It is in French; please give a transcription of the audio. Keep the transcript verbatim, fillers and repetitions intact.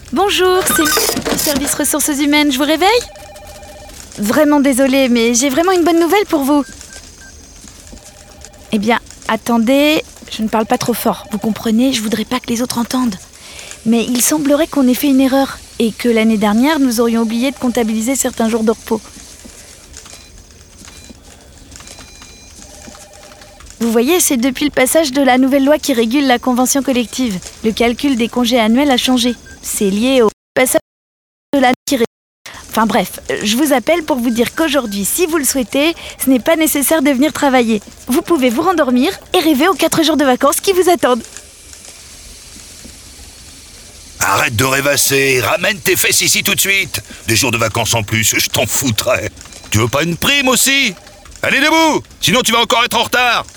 Bonjour, c'est le service ressources humaines, je vous réveille? Vraiment désolée, mais j'ai vraiment une bonne nouvelle pour vous. Eh bien, attendez, je ne parle pas trop fort, vous comprenez, je voudrais pas que les autres entendent. Mais il semblerait qu'on ait fait une erreur et que l'année dernière, nous aurions oublié de comptabiliser certains jours de repos. Vous voyez, c'est depuis le passage de la nouvelle loi qui régule la convention collective. Le calcul des congés annuels a changé. C'est lié au passage de la loi qui régule. Enfin bref, je vous appelle pour vous dire qu'aujourd'hui, si vous le souhaitez, ce n'est pas nécessaire de venir travailler. Vous pouvez vous rendormir et rêver aux quatre jours de vacances qui vous attendent. Arrête de rêvasser, ramène tes fesses ici tout de suite. Des jours de vacances en plus, je t'en foutrais. Tu veux pas une prime aussi? Allez debout, sinon tu vas encore être en retard.